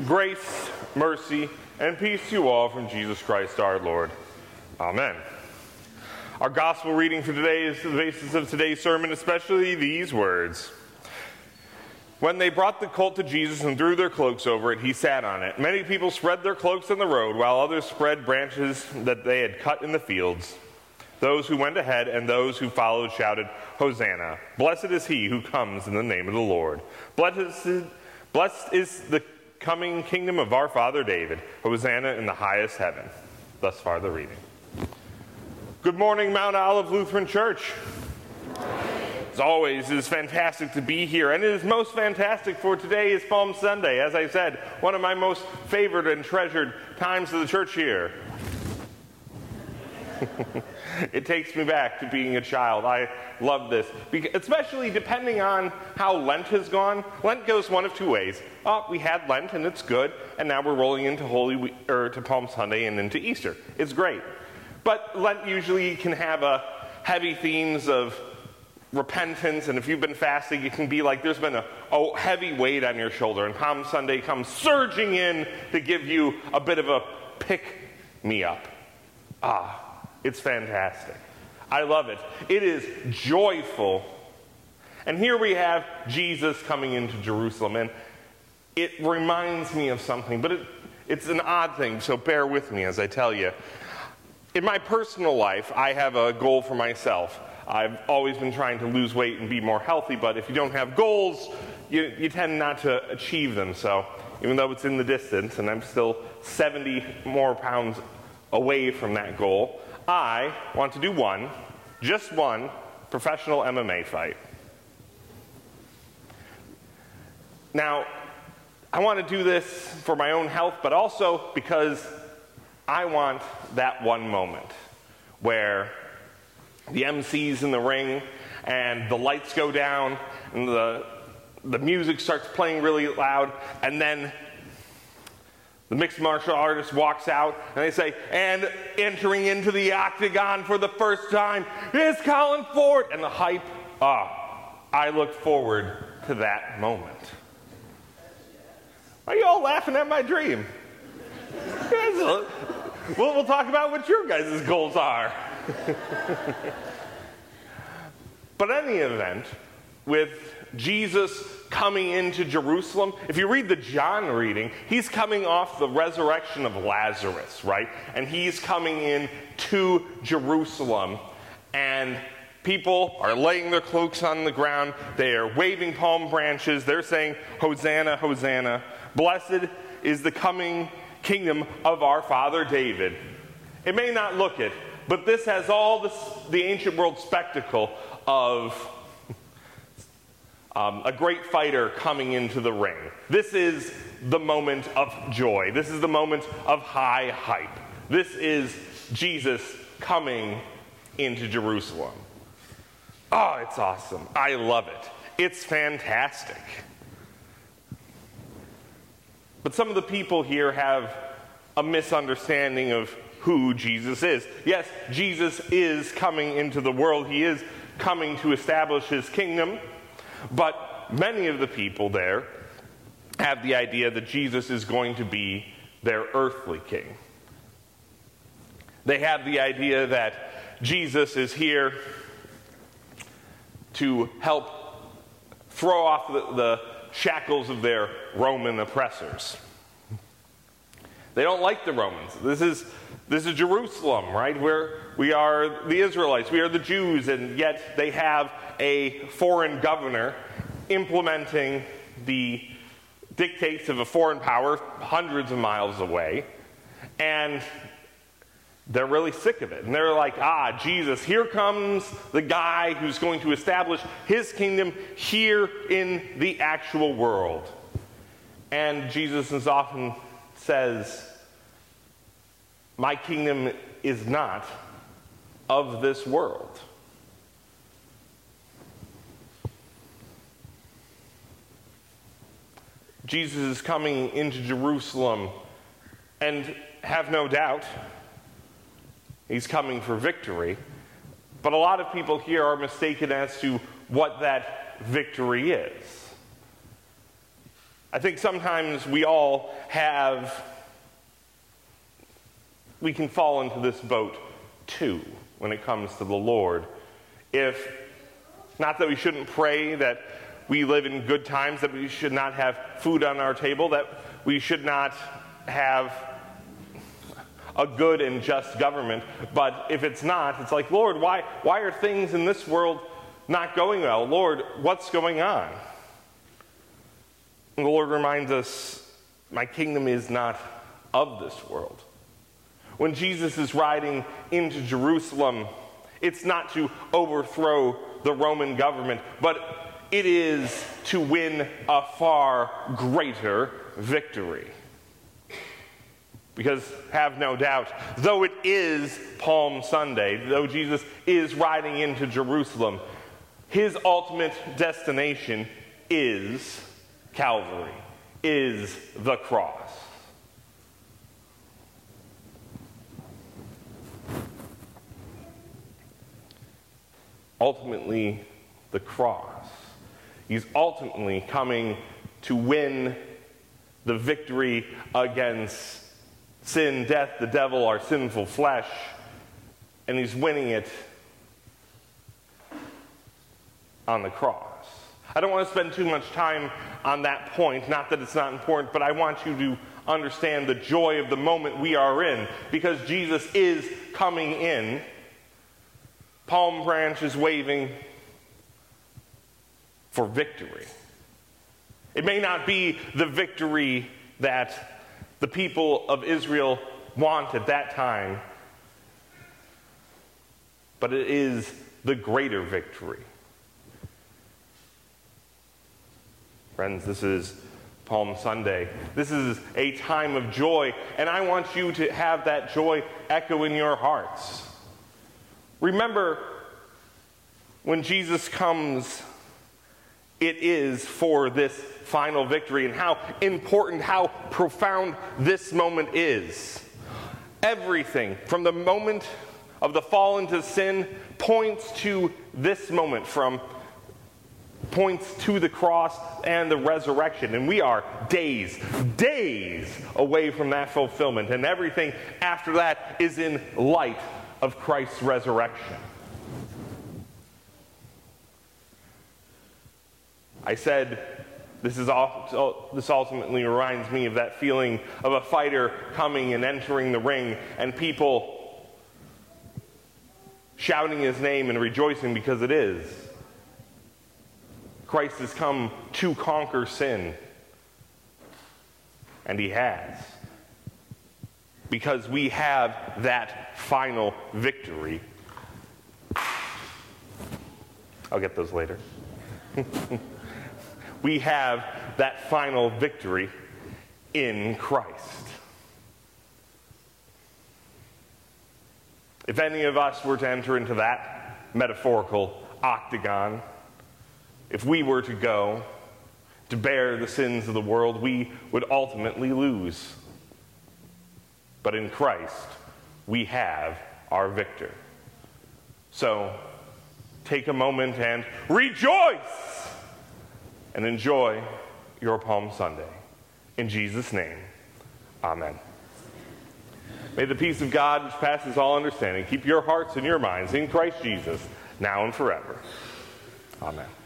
Grace, mercy, and peace to you all from Jesus Christ our Lord. Amen. Our gospel reading for today is the basis of today's sermon, especially these words. When they brought the colt to Jesus and threw their cloaks over it, he sat on it. Many people spread their cloaks on the road, while others spread branches that they had cut in the fields. Those who went ahead and those who followed shouted, "Hosanna! Blessed is he who comes in the name of the Lord. Blessed is the coming kingdom of our father David. Hosanna in the highest heaven." Thus far the reading. Good morning, Mount Olive Lutheran Church. As always, it is fantastic to be here, and it is most fantastic for today is Palm Sunday. As I said, one of my most favored and treasured times of the church year. It takes me back to being a child. I love this, especially depending on how Lent has gone. Lent goes one of two ways. We had Lent and it's good, and now we're rolling into to Palm Sunday and into Easter. It's great. But Lent usually can have heavy themes of repentance, and if you've been fasting, it can be like there's been a heavy weight on your shoulder, and Palm Sunday comes surging in to give you a bit of a pick-me-up. It's fantastic. I love it. It is joyful. And here we have Jesus coming into Jerusalem, and it reminds me of something, but it's an odd thing, so bear with me as I tell you. In my personal life, I have a goal for myself. I've always been trying to lose weight and be more healthy, but if you don't have goals, you tend not to achieve them. So even though it's in the distance, and I'm still 70 more pounds away from that goal, I want to do just one, professional MMA fight. Now, I want to do this for my own health, but also because I want that one moment where the MC's in the ring and the lights go down and the music starts playing really loud, and then the mixed martial artist walks out and they say, "And entering into the octagon for the first time is Colin Ford." And the hype, I look forward to that moment. Why are you all laughing at my dream? We'll talk about what your guys' goals are. But any event, with Jesus coming into Jerusalem, if you read the John reading, he's coming off the resurrection of Lazarus, right? And he's coming in to Jerusalem, and people are laying their cloaks on the ground. They are waving palm branches. They're saying, "Hosanna, Hosanna. Blessed is the coming kingdom of our father David." It may not look it, but this has all the ancient world spectacle of a great fighter coming into the ring. This is the moment of joy. This is the moment of high hype. This is Jesus coming into Jerusalem. It's awesome. I love it. It's fantastic. But some of the people here have a misunderstanding of who Jesus is. Yes, Jesus is coming into the world. He is coming to establish his kingdom. But many of the people there have the idea that Jesus is going to be their earthly king. They have the idea that Jesus is here to help throw off the shackles of their Roman oppressors. They don't like the Romans. This is Jerusalem, right? Where we are the Israelites, we are the Jews, and yet they have a foreign governor implementing the dictates of a foreign power hundreds of miles away, and they're really sick of it. And they're like, Jesus, here comes the guy who's going to establish his kingdom here in the actual world. And Jesus as often says, "My kingdom is not of this world." Jesus is coming into Jerusalem, and have no doubt, he's coming for victory. But a lot of people here are mistaken as to what that victory is. I think sometimes we can fall into this boat too when it comes to the Lord. Not that we shouldn't pray that we live in good times, that we should not have food on our table, that we should not have a good and just government. But if it's not, it's like, Lord, why are things in this world not going well? Lord, what's going on? And the Lord reminds us, my kingdom is not of this world. When Jesus is riding into Jerusalem, it's not to overthrow the Roman government, but it is to win a far greater victory. Because have no doubt, though it is Palm Sunday, though Jesus is riding into Jerusalem, his ultimate destination is Calvary, is the cross. Ultimately, the cross. He's ultimately coming to win the victory against sin, death, the devil, our sinful flesh, and he's winning it on the cross. I don't want to spend too much time on that point, not that it's not important, but I want you to understand the joy of the moment we are in, because Jesus is coming in, palm branches waving, for victory. It may not be the victory that the people of Israel want at that time, but it is the greater victory. Friends, this is Palm Sunday. This is a time of joy, and I want you to have that joy echo in your hearts. Remember, when Jesus comes, it is for this final victory, and how important, how profound this moment is. Everything from the moment of the fall into sin points to this moment, points to the cross and the resurrection. And we are days away from that fulfillment. And everything after that is in light of Christ's resurrection. I said this ultimately reminds me of that feeling of a fighter coming and entering the ring and people shouting his name and rejoicing because it is. Christ has come to conquer sin. And he has. Because we have that final victory. I'll get those later. We have that final victory in Christ. If any of us were to enter into that metaphorical octagon, if we were to go to bear the sins of the world, we would ultimately lose. But in Christ, we have our victor. So, take a moment and rejoice! And enjoy your Palm Sunday. In Jesus' name, amen. May the peace of God, which passes all understanding, keep your hearts and your minds in Christ Jesus, now and forever. Amen.